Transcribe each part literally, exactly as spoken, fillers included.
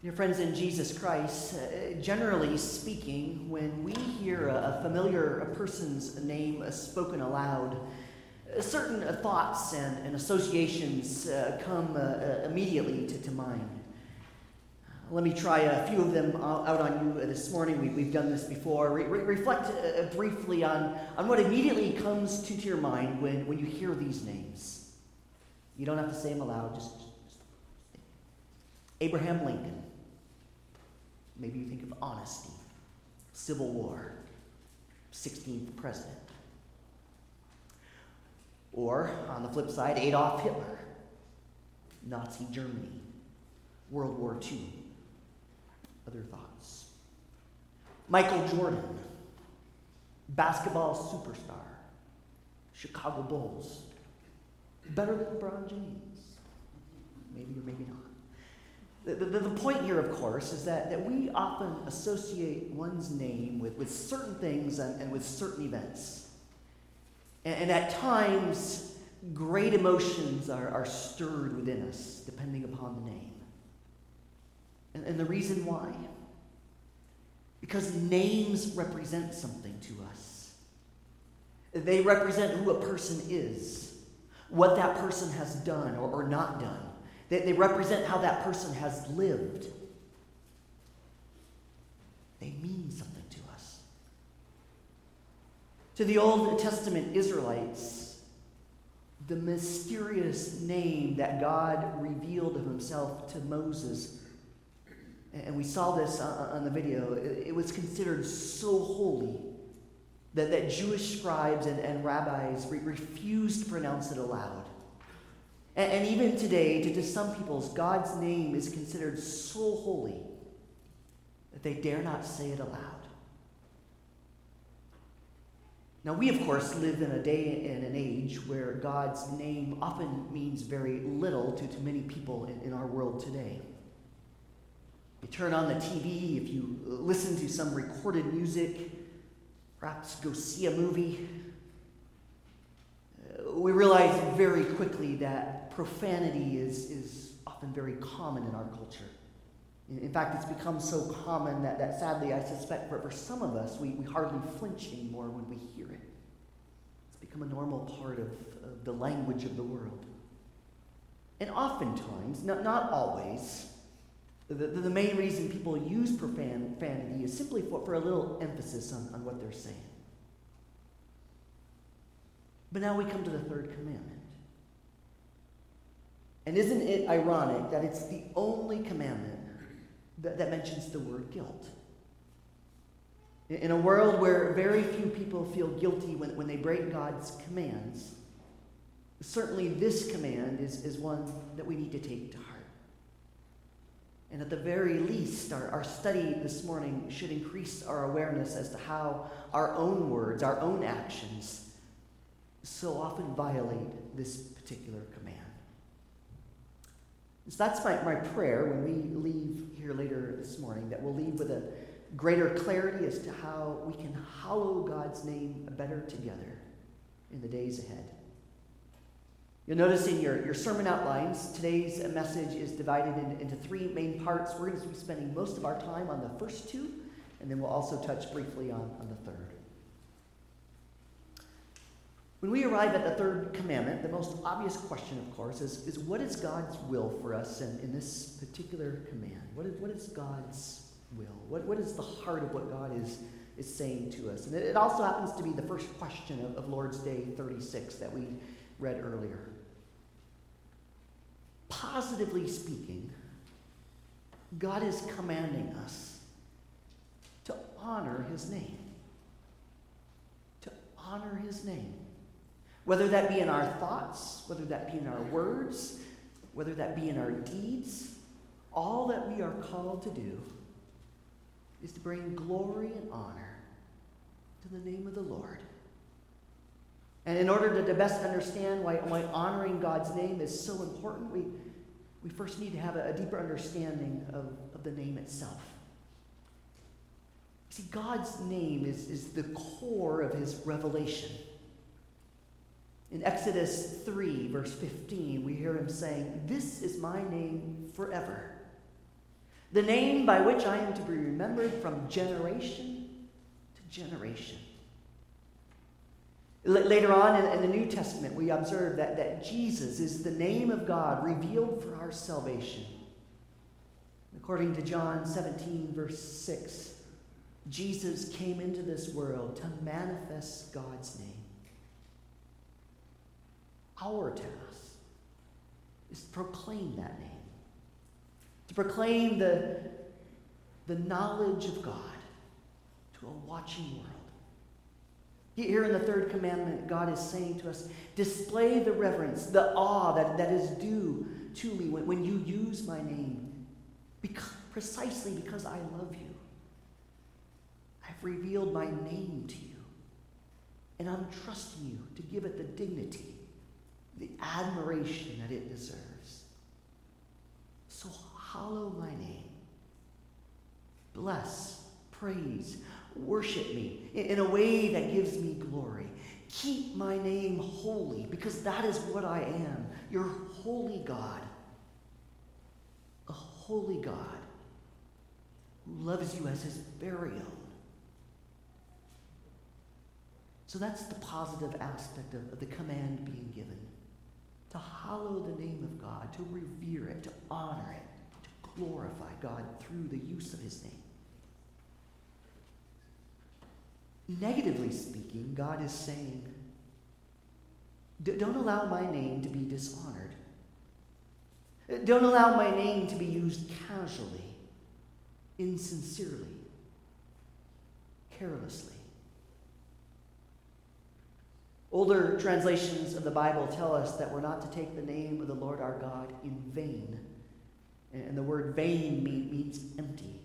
Dear friends in Jesus Christ, uh, generally speaking, when we hear a, a familiar a person's name uh, spoken aloud, uh, certain uh, thoughts and, and associations uh, come uh, uh, immediately to, to mind. Let me try a few of them out on you this morning. We, we've done this before. Re- re- reflect uh, briefly on, on what immediately comes to, to your mind when, when you hear these names. You don't have to say them aloud. Just, just Abraham Lincoln. Maybe you think of honesty, Civil War, sixteenth president. Or, on the flip side, Adolf Hitler, Nazi Germany, World War Two. Other thoughts. Michael Jordan, basketball superstar, Chicago Bulls. Better than LeBron James. Maybe or maybe not. The, the, the point here, of course, is that, that we often associate one's name with, with certain things and, and with certain events. And, and at times, great emotions are, are stirred within us, depending upon the name. And, and the reason why? Because names represent something to us. They represent who a person is, what that person has done or, or not done. They, they represent how that person has lived. They mean something to us. To the Old Testament Israelites, the mysterious name that God revealed of himself to Moses, and we saw this on the video, it was considered so holy that, that Jewish scribes and, and rabbis re- refused to pronounce it aloud. And, and even today, to, to some peoples, God's name is considered so holy that they dare not say it aloud. Now, we, of course, live in a day and an age where God's name often means very little to, to many people in, in our world today. You turn on the T V, if you listen to some recorded music, perhaps go see a movie, uh, we realize very quickly that profanity is, is often very common in our culture. In, in fact, it's become so common that, that sadly, I suspect for, for some of us, we, we hardly flinch anymore when we hear it. It's become a normal part of, of the language of the world. And oftentimes, not, not always, The, the main reason people use profanity is simply for, for a little emphasis on, on what they're saying. But now we come to the third commandment. And isn't it ironic that it's the only commandment that, that mentions the word guilt? In a world where very few people feel guilty when, when they break God's commands, certainly this command is, is one that we need to take to heart. And at the very least, our, our study this morning should increase our awareness as to how our own words, our own actions, so often violate this particular command. So that's my, my prayer when we leave here later this morning, that we'll leave with a greater clarity as to how we can hallow God's name better together in the days ahead. You'll notice in your, your sermon outlines, today's message is divided in, into three main parts. We're going to be spending most of our time on the first two, and then we'll also touch briefly on, on the third. When we arrive at the third commandment, the most obvious question, of course, is, is what is God's will for us in, in this particular command? What is, what is God's will? What, what is the heart of what God is, is saying to us? And it, it also happens to be the first question of, of Lord's Day thirty-six that we read earlier. Positively speaking, God is commanding us to honor his name. To honor his name. Whether that be in our thoughts, whether that be in our words, whether that be in our deeds, all that we are called to do is to bring glory and honor to the name of the Lord. And in order to, to best understand why, why honoring God's name is so important, we, we first need to have a, a deeper understanding of, of the name itself. See, God's name is, is the core of his revelation. In Exodus three, verse fifteen, we hear him saying, "This is my name forever. the name by which I am to be remembered from generation to generation. L- later on in, in the New Testament, we observe that, that Jesus is the name of God revealed for our salvation. According to John seventeen, verse six, Jesus came into this world to manifest God's name. Our task is to proclaim that name, to proclaim the, the knowledge of God to a watching world. Here in the third commandment, God is saying to us, display the reverence, the awe that, that is due to me when, when you use my name, because, precisely because I love you. I've revealed my name to you, and I'm trusting you to give it the dignity, the admiration that it deserves. So hallow my name. Bless, praise, worship me in a way that gives me glory. Keep my name holy, because that is what I am, your holy God. A holy God who loves you as his very own. So that's the positive aspect of, of the command being given. To hallow the name of God, to revere it, to honor it, to glorify God through the use of his name. Negatively speaking, God is saying, don't allow my name to be dishonored. Don't allow my name to be used casually, insincerely, carelessly. Older translations of the Bible tell us that we're not to take the name of the Lord our God in vain. And the word vain means empty.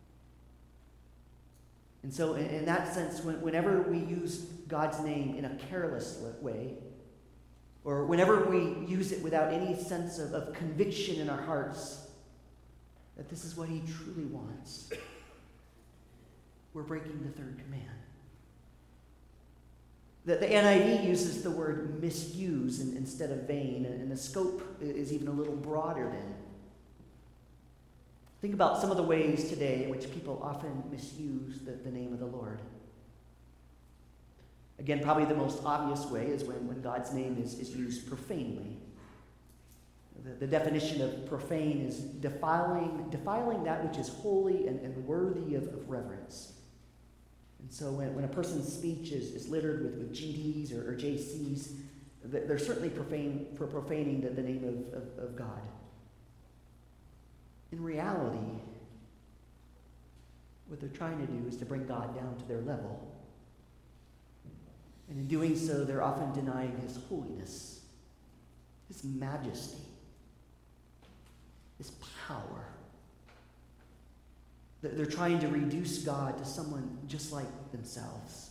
And so in, in that sense, when, whenever we use God's name in a careless way, or whenever we use it without any sense of, of conviction in our hearts that this is what he truly wants, we're breaking the third command. The, the N I V uses the word misuse in, instead of vain, and, and the scope is even a little broader than. Think about some of the ways today in which people often misuse the, the name of the Lord. Again, probably the most obvious way is when, when God's name is, is used profanely. The, the definition of profane is defiling, defiling that which is holy and, and worthy of, of reverence. And so when, when a person's speech is, is littered with, with G Ds or, or J Cs, they're certainly profane for profaning the, the name of, of, of God. In reality, what they're trying to do is to bring God down to their level. And in doing so, they're often denying his holiness, his majesty, his power. They're trying to reduce God to someone just like themselves.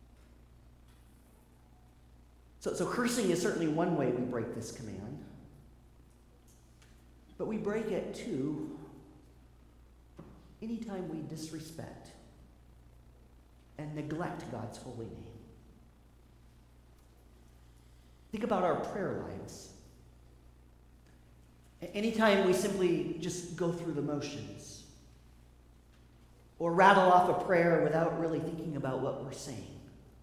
So, so cursing is certainly one way we break this command. But we break it, too, anytime we disrespect and neglect God's holy name. Think about our prayer lives. Anytime we simply just go through the motions or rattle off a prayer without really thinking about what we're saying,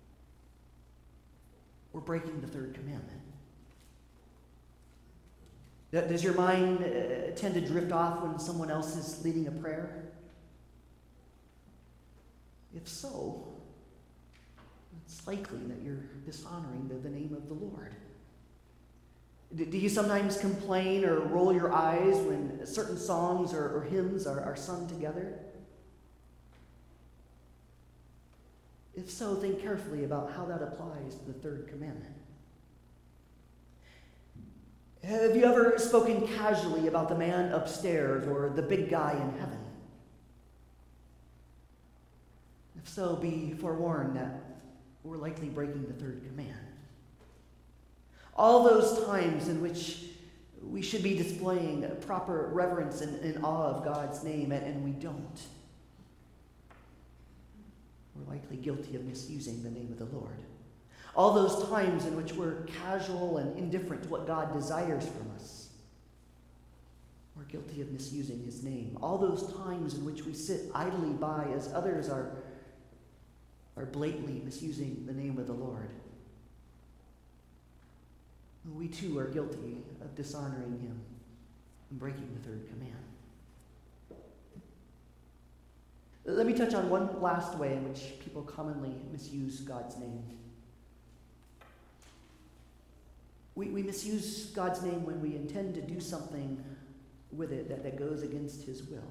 we're breaking the third commandment. Does your mind uh, tend to drift off when someone else is leading a prayer? If so, it's likely that you're dishonoring the, the name of the Lord. Do, do you sometimes complain or roll your eyes when certain songs or, or hymns are, are sung together? If so, think carefully about how that applies to the third commandment. Have you ever spoken casually about the man upstairs or the big guy in heaven? If so, be forewarned that we're likely breaking the third command. All those times in which we should be displaying proper reverence and, and awe of God's name, and, and we don't, we're likely guilty of misusing the name of the Lord. All those times in which we're casual and indifferent to what God desires from us, we're are guilty of misusing his name. All those times in which we sit idly by as others are, are blatantly misusing the name of the Lord. We too are guilty of dishonoring him and breaking the third command. Let me touch on one last way in which people commonly misuse God's name. We, we misuse God's name when we intend to do something with it that, that goes against his will.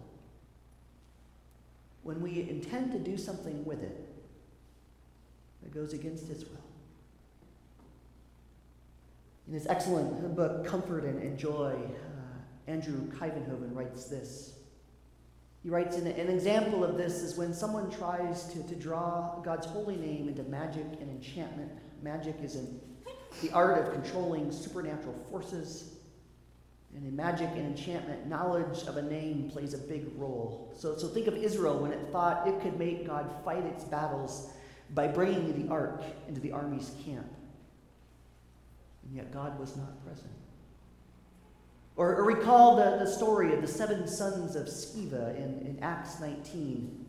When we intend to do something with it that goes against his will. In his excellent book, Comfort and, and Joy, uh, Andrew Kuyvenhoven writes this. He writes, an, an example of this is when someone tries to, to draw God's holy name into magic and enchantment. Magic is in the art of controlling supernatural forces. And in magic and enchantment, knowledge of a name plays a big role. So, so think of Israel when it thought it could make God fight its battles by bringing the ark into the army's camp. And yet God was not present. Or, or recall the, the story of the seven sons of Sceva in, in Acts nineteen.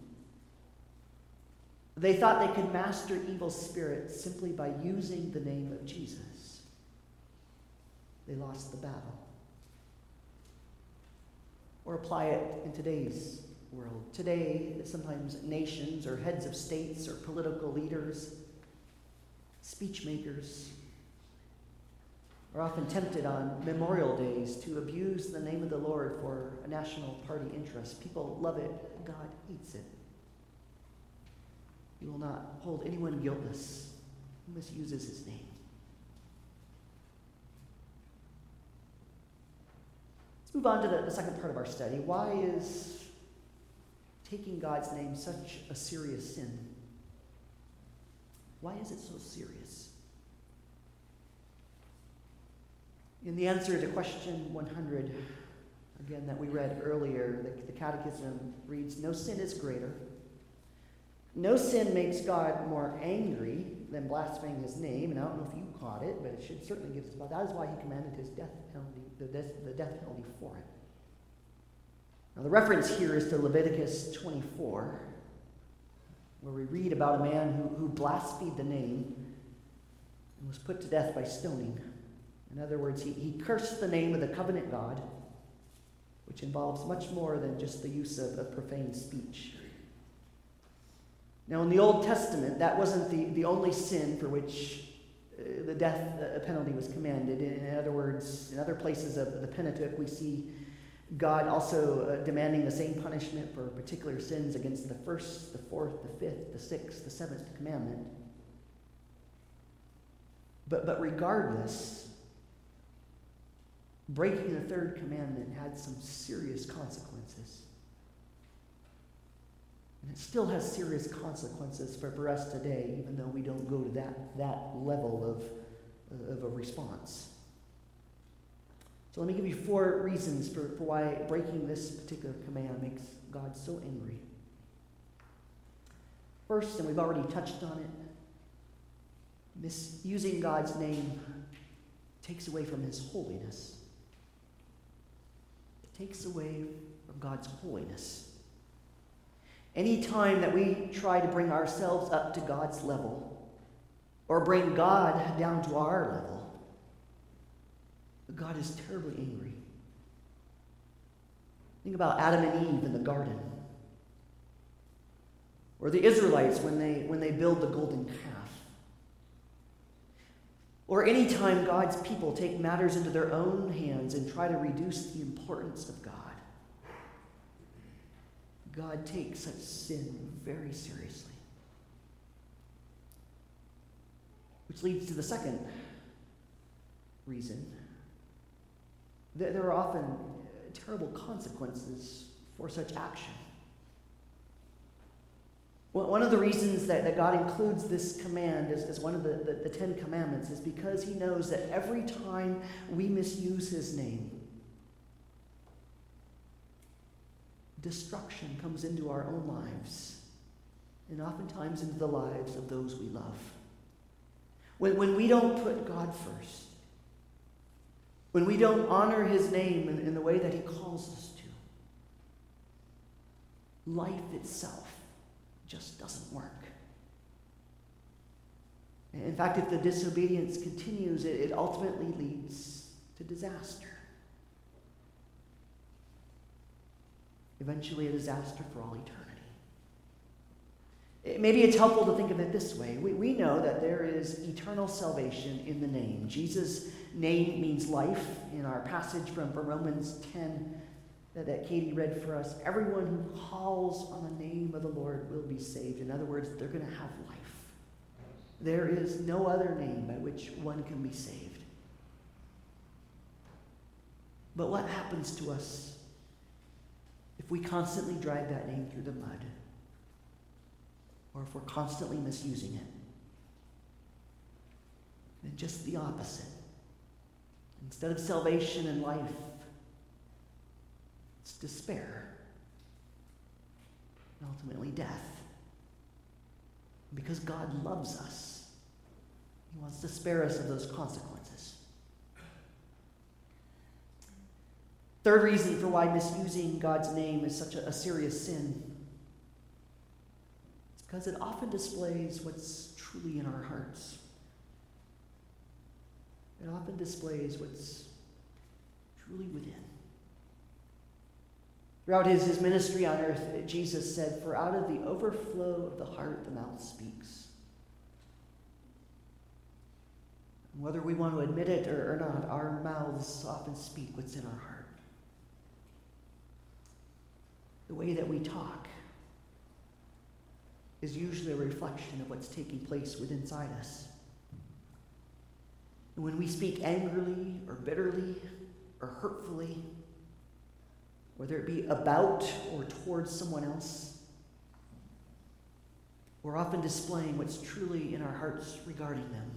They thought they could master evil spirits simply by using the name of Jesus. They lost the battle. Or apply it in today's world. Today, sometimes nations or heads of states or political leaders, speech makers, are often tempted on Memorial Days to abuse the name of the Lord for a national party interest. People love it. God hates it. He will not hold anyone guiltless who misuses his name. Let's move on to the, the second part of our study. Why is taking God's name such a serious sin? Why is it so serious? In the answer to question one hundred, again, that we read earlier, the, the Catechism reads, no sin is greater. No sin makes God more angry than blaspheming his name. And I don't know if you caught it, but it should certainly give us about that. Is why he commanded his death penalty, the death, the death penalty for it. Now, the reference here is to Leviticus twenty-four, where we read about a man who, who blasphemed the name and was put to death by stoning. In other words, he, he cursed the name of the covenant God, which involves much more than just the use of, of profane speech. Now, in the Old Testament, that wasn't the, the only sin for which uh, the death uh, penalty was commanded. In, in other words, in other places of the Pentateuch, we see God also uh, demanding the same punishment for particular sins against the first, the fourth, the fifth, the sixth, the seventh commandment. But, but regardless, breaking the third commandment had some serious consequences. And it still has serious consequences for, for us today, even though we don't go to that, that level of, of a response. So let me give you four reasons for, for why breaking this particular command makes God so angry. First, and we've already touched on it, misusing God's name takes away from his holiness. Takes away from God's holiness. Any time that we try to bring ourselves up to God's level or bring God down to our level, God is terribly angry. Think about Adam and Eve in the garden, or the Israelites when they when they build the golden calf. Or any time God's people take matters into their own hands and try to reduce the importance of God. God takes such sin very seriously. Which leads to the second reason. There are often terrible consequences for such action. One of the reasons that, that God includes this command as, as one of the, the, the Ten Commandments is because he knows that every time we misuse his name, destruction comes into our own lives, and oftentimes into the lives of those we love. When, when we don't put God first, when we don't honor his name in, in the way that he calls us to, life itself just doesn't work. In fact, if the disobedience continues, it, it ultimately leads to disaster. Eventually a disaster for all eternity. Maybe it's helpful to think of it this way. We, we know that there is eternal salvation in the name. Jesus' name means life. In our passage from, from Romans ten that, that Katie read for us, everyone who calls on the name of the Lord will be saved. In other words, they're going to have life. There is no other name by which one can be saved. But what happens to us if we constantly drag that name through the mud? Or if we're constantly misusing it? And just the opposite. Instead of salvation and life, it's despair. And ultimately death. Because God loves us, he wants to spare us of those consequences. Third reason for why misusing God's name is such a, a serious sin. Because it often displays what's truly in our hearts. It often displays what's truly within. Throughout his, his ministry on earth, Jesus said, "For out of the overflow of the heart, the mouth speaks." And whether we want to admit it or, or not, our mouths often speak what's in our heart. The way that we talk is usually a reflection of what's taking place within inside us. And when we speak angrily or bitterly or hurtfully, whether it be about or towards someone else, we're often displaying what's truly in our hearts regarding them.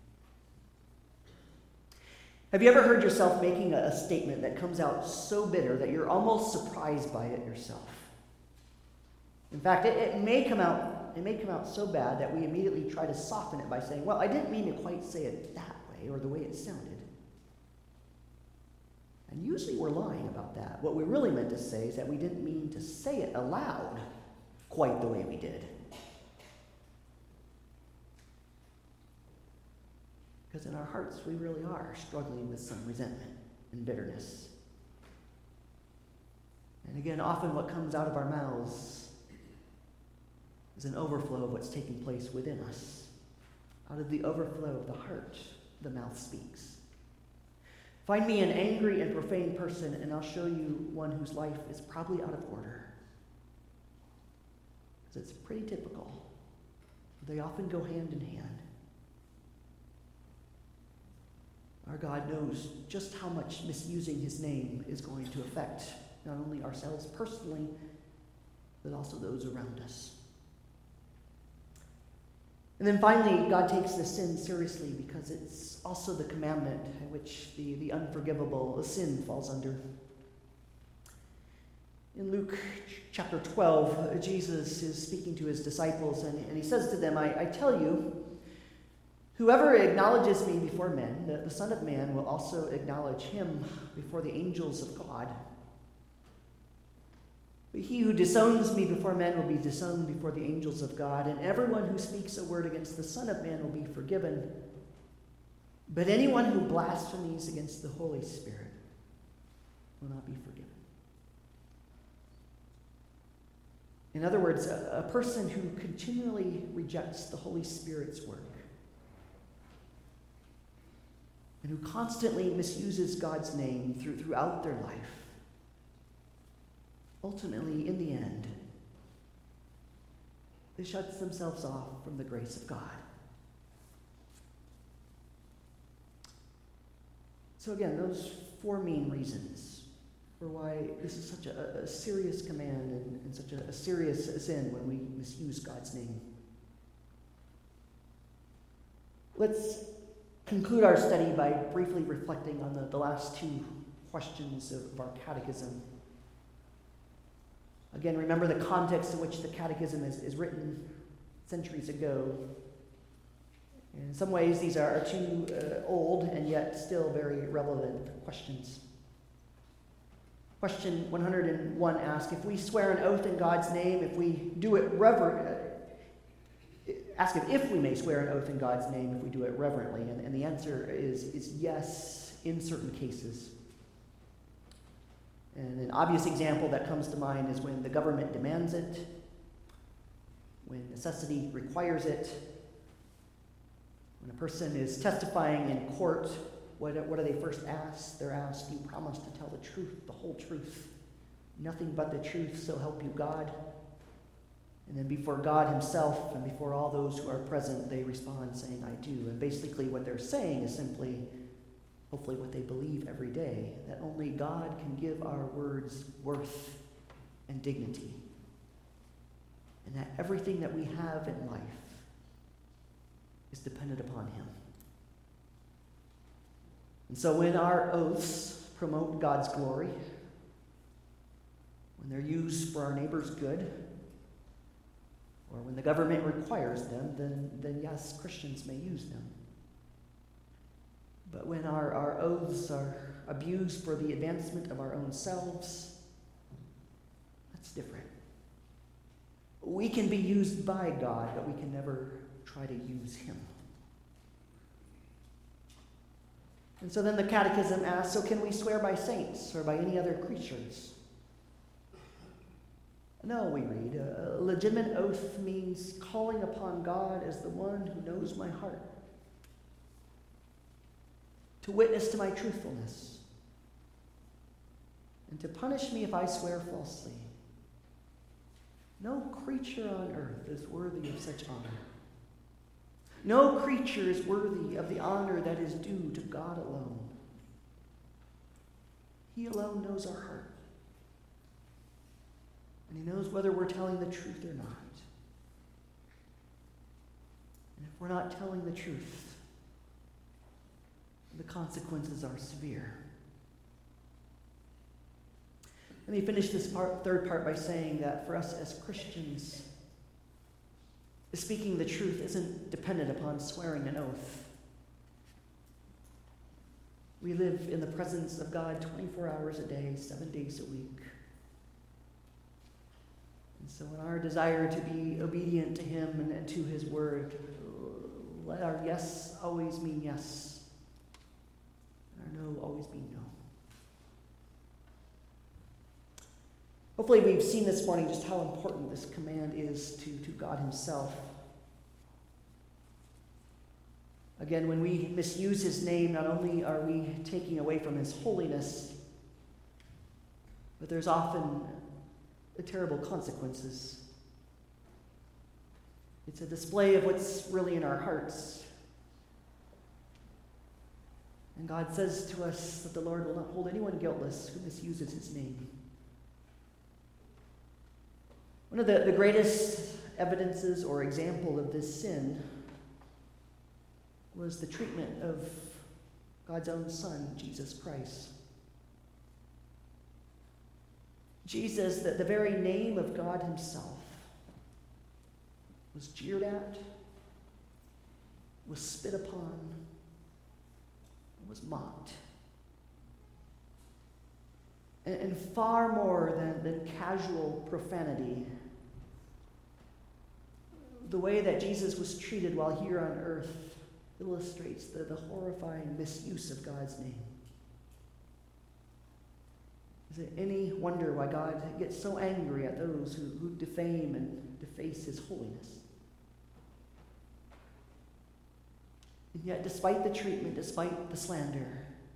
Have you ever heard yourself making a statement that comes out so bitter that you're almost surprised by it yourself? In fact, it, it may come out, it may come out so bad that we immediately try to soften it by saying, "Well, I didn't mean to quite say it that way or the way it sounded." And usually we're lying about that. What we really meant to say is that we didn't mean to say it aloud quite the way we did. Because in our hearts, we really are struggling with some resentment and bitterness. And again, often what comes out of our mouths is an overflow of what's taking place within us. Out of the overflow of the heart, the mouth speaks. Find me an angry and profane person, and I'll show you one whose life is probably out of order. Because it's pretty typical. They often go hand in hand. Our God knows just how much misusing his name is going to affect not only ourselves personally, but also those around us. And then finally, God takes this sin seriously because it's also the commandment in which the, the unforgivable sin falls under. In Luke chapter twelve, Jesus is speaking to his disciples, and, and he says to them, I, I tell you, whoever acknowledges me before men, the, the Son of Man will also acknowledge him before the angels of God. But he who disowns me before men will be disowned before the angels of God, and everyone who speaks a word against the Son of Man will be forgiven. But anyone who blasphemes against the Holy Spirit will not be forgiven. In other words, a, a person who continually rejects the Holy Spirit's work and who constantly misuses God's name through, throughout their life, ultimately, in the end, they shut themselves off from the grace of God. So again, those four main reasons for why this is such a, a serious command and, and such a, a serious sin when we misuse God's name. Let's conclude our study by briefly reflecting on the, the last two questions of our catechism. Again, remember the context in which the catechism is, is written centuries ago. In some ways, these are two uh, old and yet still very relevant questions. Question one hundred one asks, if we swear an oath in God's name, if we do it reverently, ask if, if we may swear an oath in God's name if we do it reverently. And, and the answer is, is yes in certain cases. And an obvious example that comes to mind is when the government demands it, when necessity requires it, when a person is testifying in court, what, what are they first asked? They're asked, do you promise to tell the truth, the whole truth, nothing but the truth, so help you God? And then before God himself and before all those who are present, they respond saying, I do. And basically what they're saying is simply, hopefully what they believe every day, that only God can give our words worth and dignity. And that everything that we have in life is dependent upon him. And so when our oaths promote God's glory, when they're used for our neighbor's good, or when the government requires them, then, then yes, Christians may use them. But when our, our oaths are abused for the advancement of our own selves, that's different. We can be used by God, but we can never try to use him. And so then the Catechism asks, so can we swear by saints or by any other creatures? No, we read, a legitimate oath means calling upon God as the one who knows my heart, to witness to my truthfulness, and to punish me if I swear falsely. No creature on earth is worthy of such honor. No creature is worthy of the honor that is due to God alone. He alone knows our heart. And he knows whether we're telling the truth or not. And if we're not telling the truth, the consequences are severe. Let me finish this part, third part by saying that for us as Christians, speaking the truth isn't dependent upon swearing an oath. We live in the presence of God twenty-four hours a day, seven days a week. And so in our desire to be obedient to him and, and to his word, let our yes always mean yes, and our no always mean no. Hopefully we've seen this morning just how important this command is to, to God himself. Again, when we misuse his name, not only are we taking away from his holiness, but there's often the terrible consequences. It's a display of what's really in our hearts. And God says to us that the Lord will not hold anyone guiltless who misuses his name. One of the, the greatest evidences or example of this sin was the treatment of God's own Son, Jesus Christ. Jesus, the, the very name of God himself, was jeered at, was spit upon, and was mocked. And, and far more than, than casual profanity, the way that Jesus was treated while here on earth illustrates the, the horrifying misuse of God's name. Is it any wonder why God gets so angry at those who, who defame and deface his holiness? And yet, despite the treatment, despite the slander,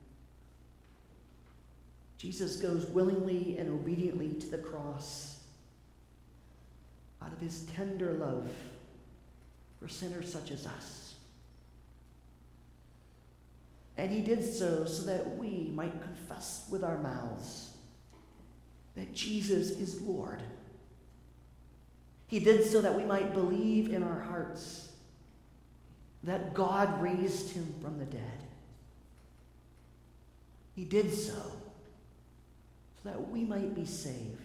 Jesus goes willingly and obediently to the cross out of his tender love for sinners such as us. And he did so so that we might confess with our mouths that Jesus is Lord. He did so that we might believe in our hearts that God raised him from the dead. He did so so that we might be saved.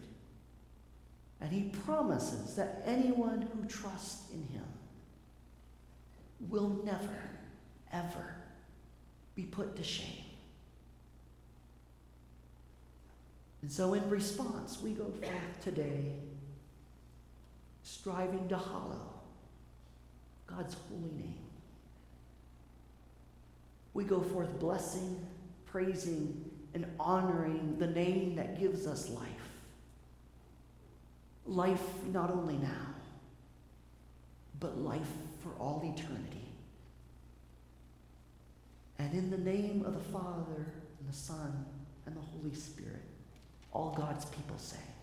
And he promises that anyone who trusts in him will never, ever be put to shame. And so in response, we go forth today striving to hallow God's holy name. We go forth blessing, praising, and honoring the name that gives us life. Life not only now, but life for all eternity. And in the name of the Father, and the Son, and the Holy Spirit, all God's people say,